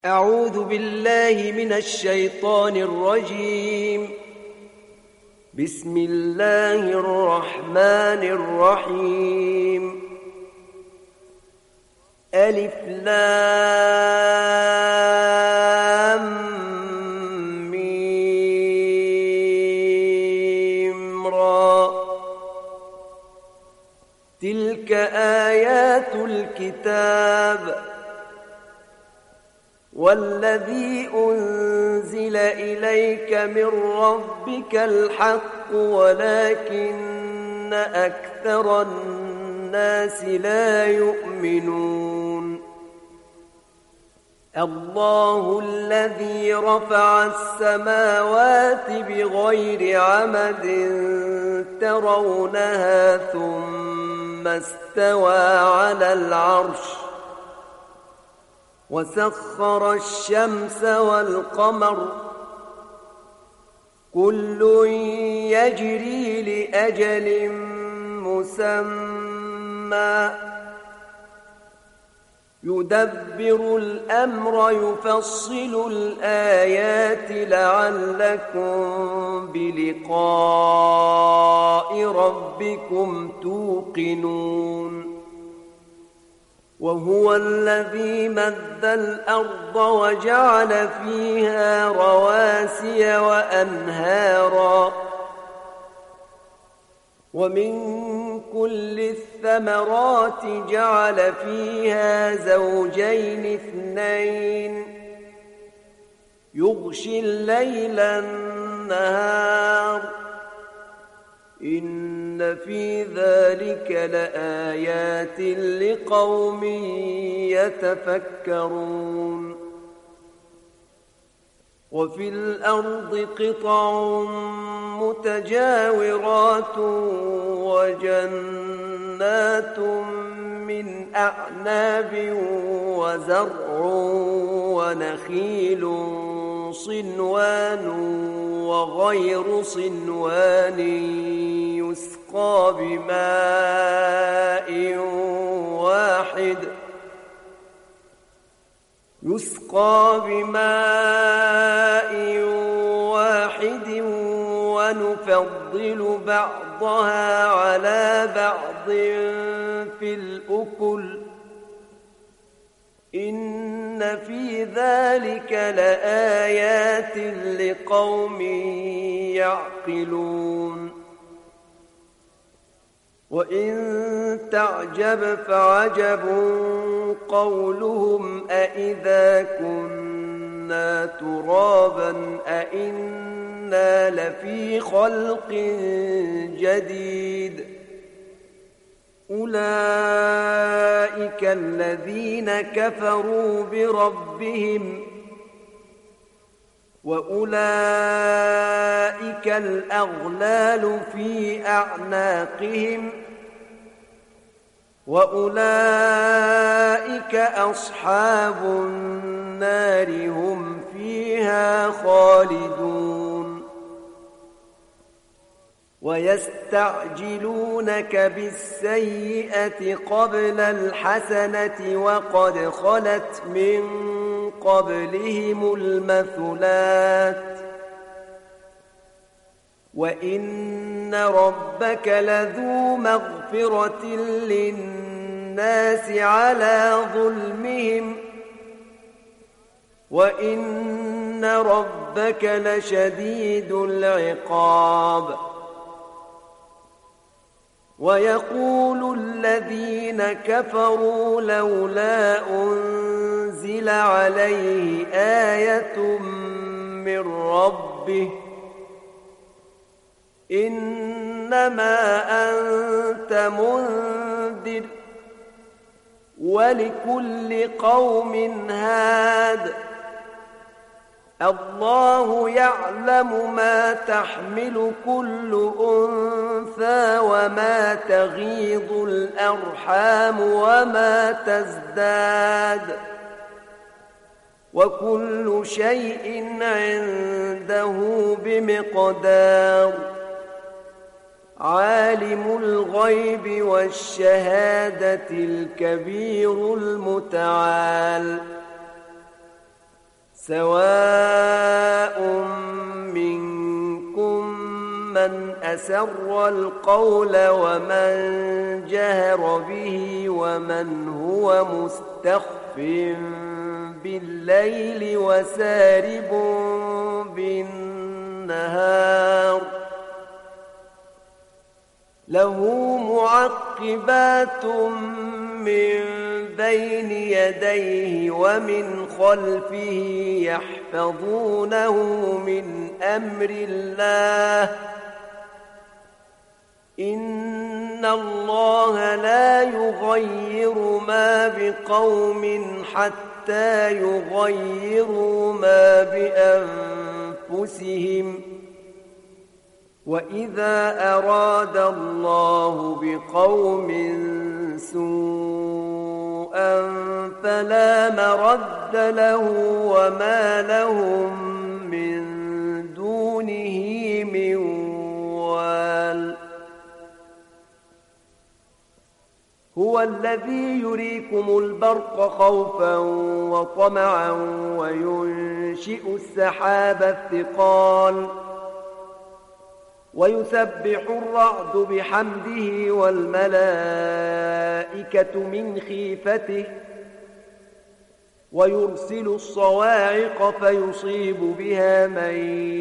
أعوذ بالله من الشيطان الرجيم. بسم الله الرحمن الرحيم. ألف لام ميم را. تلك آيات الكتاب والذي أنزل إليك من ربك الحق ولكن أكثر الناس لا يؤمنون. الله الذي رفع السماوات بغير عمد ترونها ثم استوى على العرش وسخر الشمس والقمر كل يجري لأجل مسمى يدبر الأمر يفصل الآيات لعلكم بلقاء ربكم توقنون. وهو الذي مد الأرض وجعل فيها رواسي وأنهارا ومن كل الثمرات جعل فيها زوجين اثنين يغشي الليل النهار إن في ذلك لآيات لقوم يتفكرون. وفي الأرض قطع متجاورات وجنات من أعناب وزرع ونخيل صنوان وغير صنوان يسقى بماء واحد ونفضل بعضها على بعض في الأكل إن في ذلك لآيات لقوم يعقلون. وإن تعجب فعجب قولهم أإذا كنا ترابا أإنا لفي خلق جديد أولئك الذين كفروا بربهم وأولئك الأغلال في أعناقهم وأولئك أصحاب النار هم فيها خالدون. ويستعجلونك بالسيئة قبل الحسنة وقد خلت من قبلهم المثلات وإن ربك لذو مغفرة للناس على ظلمهم وإن ربك لشديد العقاب. ويقول الذين كفروا لولا أنزل عليه آية من ربه إنما أنت منذر ولكل قوم هاد الله يعلم ما تحمل كل أنثى وما تغيض الأرحام وما تزداد وكل شيء عنده بمقدار. عالم الغيب والشهادة الكبير المتعال سواء منكم من أسر القول ومن جهر به ومن هو مستخف بالليل وسارب بالنهار له معقبات من بين يديه ومن خلفه يحفظونه من أمر الله إن الله لا يغير ما بقوم حتى يغيروا ما بأنفسهم وإذا أراد الله بقوم سوءا فلا مرد له وما لهم من دونه من وال هو الذي يريكم البرق خوفا وطمعا وينشئ السحاب الثقال ويسبح الرعد بحمده والملائكة من خيفته ويرسل الصواعق فيصيب بها من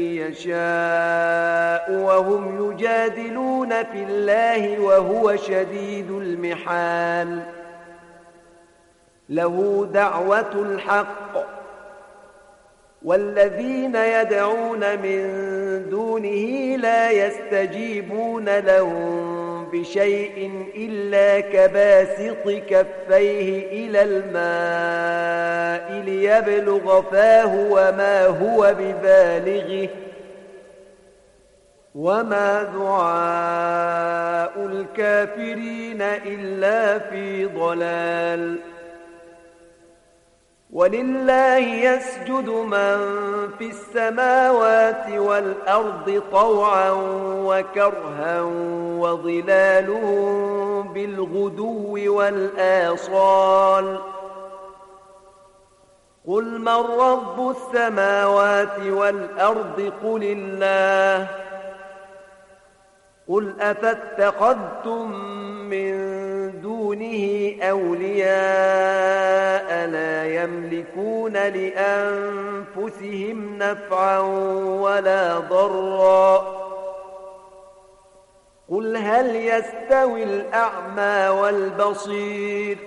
يشاء وهم يجادلون في الله وهو شديد المحال له دعوة الحق والذين يدعون من دونه لا يستجيبون لهم بشيء إلا كباسط كفيه إلى الماء ليبلغ فاه وما هو ببالغه وما دعاء الكافرين إلا في ضلال ولله يسجد من في السماوات والأرض طوعا وكرها وظلالهم بالغدو والآصال قل من رب السماوات والأرض قل الله قل أفاتخذتم من دونه أولياء لا يملكون لأنفسهم نفعا ولا ضرا قل هل يستوي الأعمى والبصير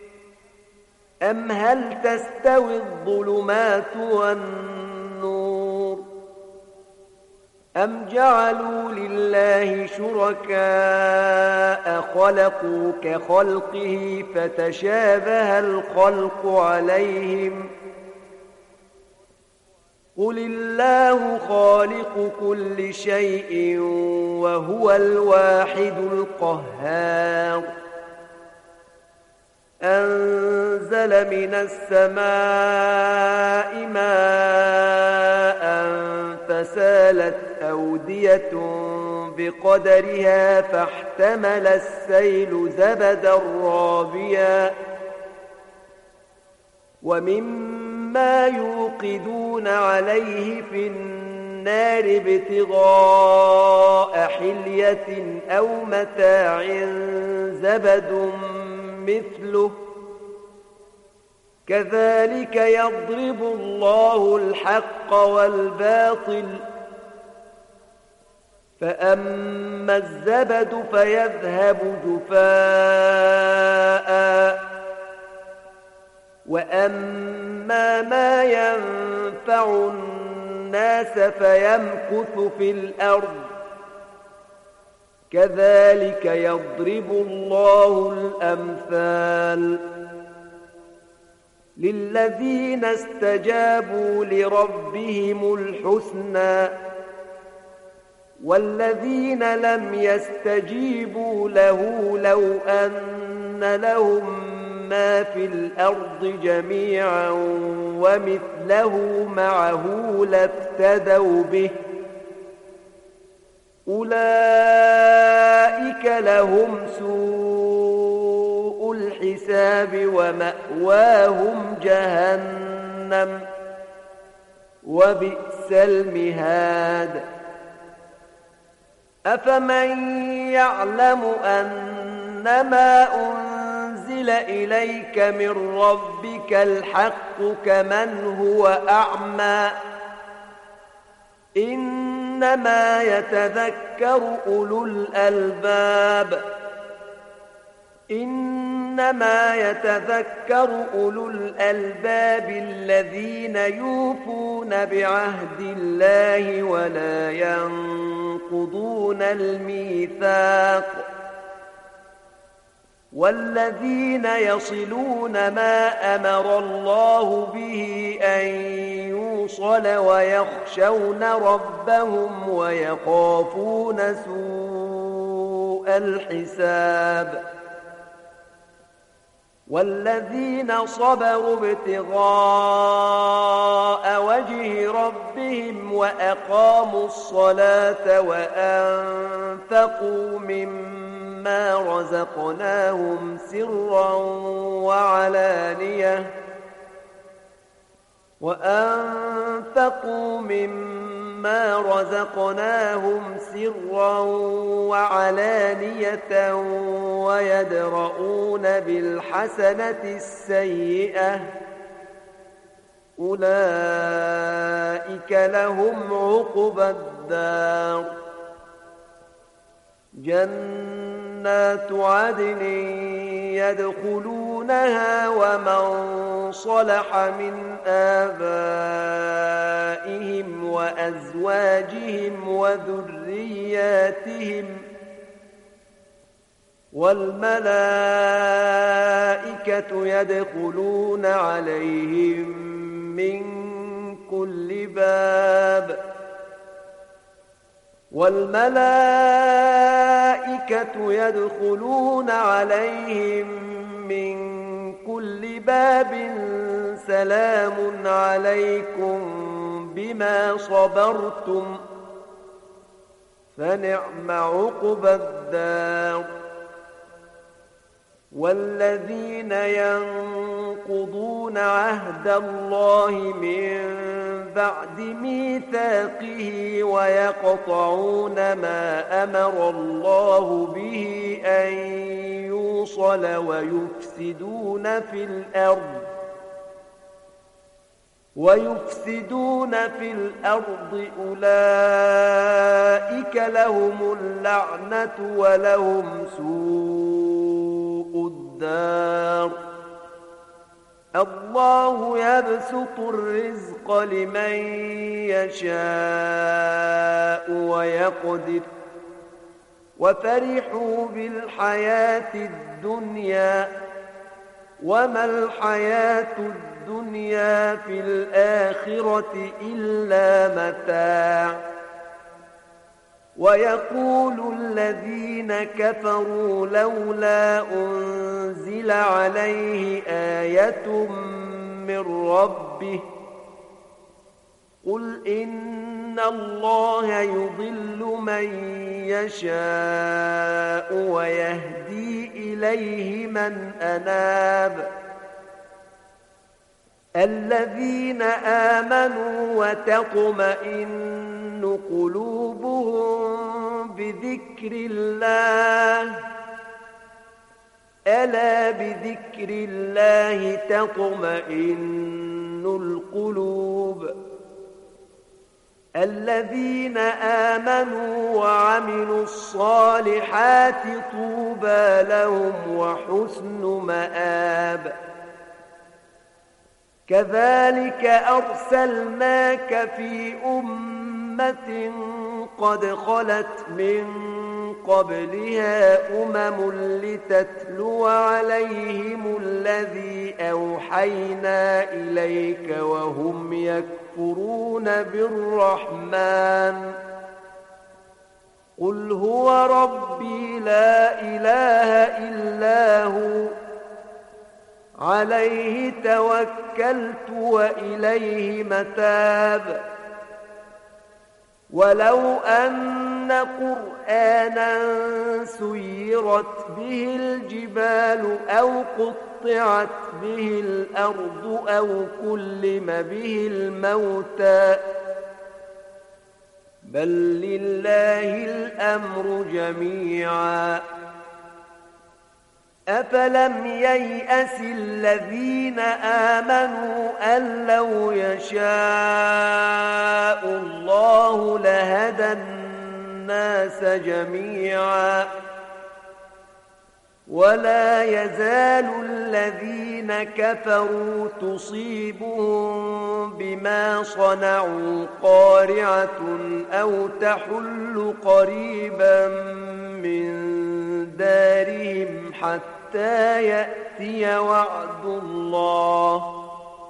أم هل تستوي الظلمات والنور أم جعلوا لله شركاء خلقوا كخلقه فتشابه الخلق عليهم قل الله خالق كل شيء وهو الواحد القهار أنزل من السماء ماء فسالت أودية بقدرها فاحتمل السيل زبدا رابيا ومما يوقدون عليه في النار ابتغاء حلية أو متاع زبد مثله كذلك يضرب الله الحق والباطل فأما الزبد فيذهب جفاء وأما ما ينفع الناس فيمكث في الأرض كذلك يضرب الله الأمثال للذين استجابوا لربهم الحسنى والذين لم يستجيبوا له لو أن لهم ما في الأرض جميعا ومثله معه لافتدوا به أولئك لهم سوء الحساب ومأواهم جهنم وبئس المهاد أفمن يعلم أنما أنزل إليك من ربك الحق كمن هو أعمى إنما يتذكر أولو الألباب الذين يوفون بعهد الله ولا ينقضون الميثاق والذين يصلون ما أمر الله به أن يوصل ويخشون ربهم ويخافون سوء الحساب والذين صبروا ابتغاء وجه ربهم وأقاموا الصلاة وأنفقوا مما رزقناهم سرا وعلانية ويدرؤون بالحسنة السيئة أولئك لهم عقبى الدار جنات عدن يدخلونها ومن صلح من آبائهم وأزواجهم وذرياتهم والملائكة يدخلون عليهم من كل باب سلام عليكم بما صبرتم فنعم عقبى الدار والذين ينقضون عهد الله من بعد ميثاقه ويقطعون ما أمر الله به أن يوصل ويفسدون في الأرض أولئك لهم اللعنة ولهم سوء الدار الله يبسط الرزق لمن يشاء ويقدر وفرحوا بالحياة الدنيا وما الحياة الدنيا في الآخرة إلا متاع ويقول الذين كفروا لولا أنزل عليه آية من ربه قل إن الله يضل من يشاء ويهدي إليه من أناب الذين آمنوا وتطمئن قلوبهم بذكر الله ألا بذكر الله تطمئن القلوب الذين آمنوا وعملوا الصالحات طوبى لهم وحسن مآب كذلك أرسلناك في أمة قد خلت من قبلها لتتلو عليهم الذي أوحينا إليك وهم يكفرون بالرحمن قل هو ربي لا إله إلا هو عليه توكلت وإليه متاب ولو أن قرآنا سيرت به الجبال أو قطعت به الأرض أو كلم به الموتى بل لله الأمر جميعا أفلم ييأس الذين آمنوا أن لو يشاء الله لهدى الناس جميعا ولا يزال الذين كفروا تصيبهم بما صنعوا قارعة أو تحل قريبا من دارهم حتى يأتي وعد الله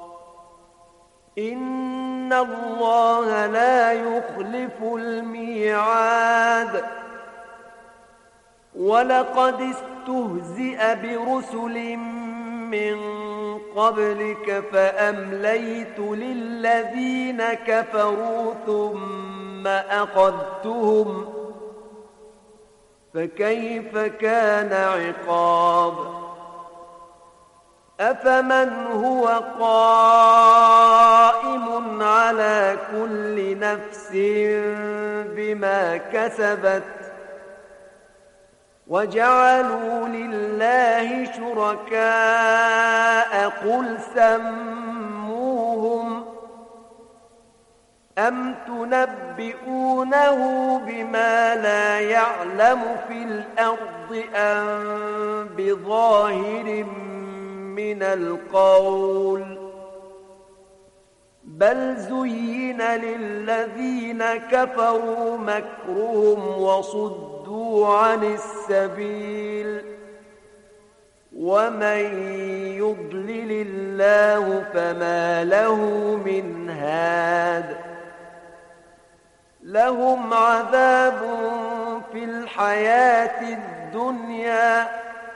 إن الله لا يخلف الميعاد ولقد استهزئ برسل من قبلك فأمليت للذين كفروا ثم أخذتهم فكيف كان عقاب أفمن هو قائم على كل نفس بما كسبت وجعلوا لله شركاء قل سموهم أم تنبئونه بما لا يعلم في الأرض أم بظاهر من القول بل زين للذين كفروا مكرهم وصدوا عن السبيل ومن يضلل الله فما له من هاد لهم عذاب في الحياة الدنيا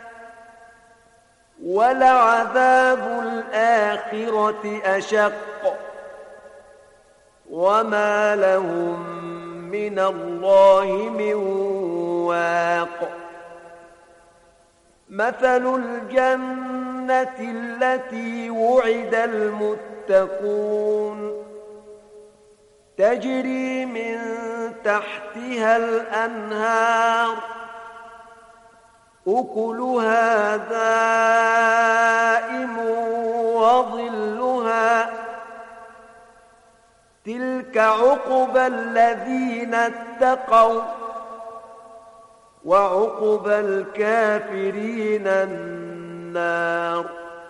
ولعذاب الآخرة أشق وما لهم من الله من واق مثل الجنة التي وعد المتقون تجري من تحتها الأنهار أكلها دائم وظلها تلك عقبى الذين اتقوا وعقبى الكافرين النار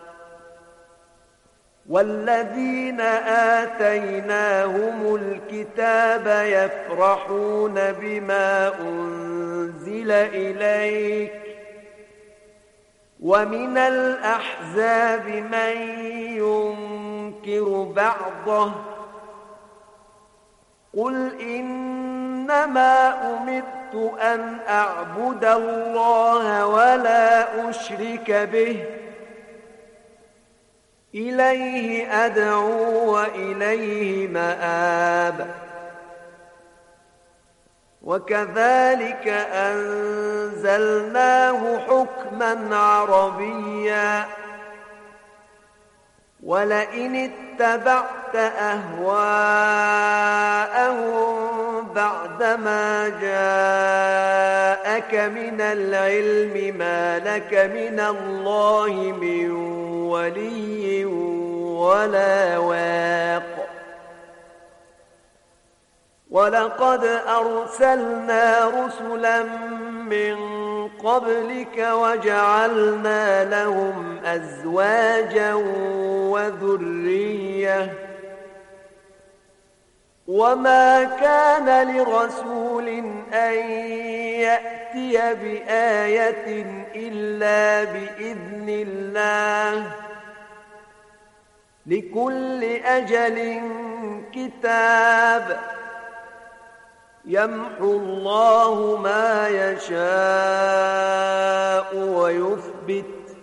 والذين آتيناهم الكتاب يفرحون بما أنزل إليك ومن الأحزاب من ينكر بعضه قل إنما أمرت أن أعبد الله ولا أشرك به إليه أدعو وإليه مآب وكذلك أنزلناه حكما عربيا ولئن اتبعت أهواءهم بعدما جاءك من العلم ما لك من الله من ولي ولا واق ولقد أرسلنا رسلا من قبلك وجعلنا لهم أزواجا وذرية وما كان لرسول أن يأتي بآية إلا بإذن الله لكل أجل كتاب يمحو الله ما يشاء ويثبت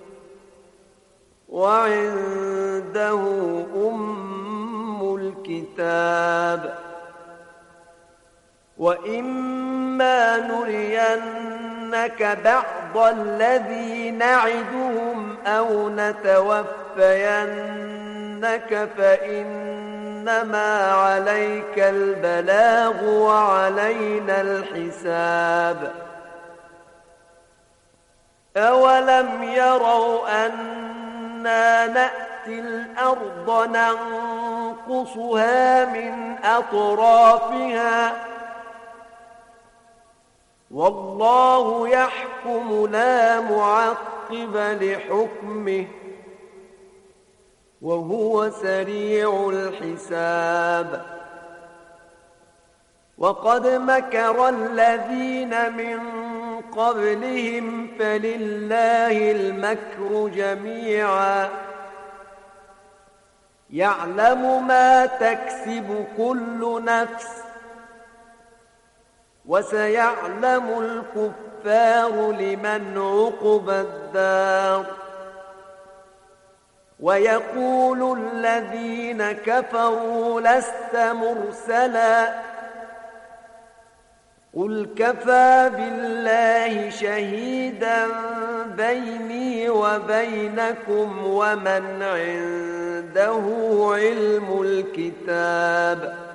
وعنده أم الكتاب وإما نرينك بعض الذي نعدهم أو نتوفينك فإنما عليك البلاغ وعلينا الحساب. أولم يروا أنا نأتي الأرض ننقصها من أطرافها والله يحكم لا معقب لحكمه وهو سريع الحساب. وقد مكر الذين من قبلهم فلله المكر جميعا يعلم ما تكسب كل نفس وسيعلم الكفار لمن عقبى الدار. ويقول الذين كفروا لست مرسلا قل كفى بالله شهيدا بيني وبينكم ومن عنده علم الكتاب.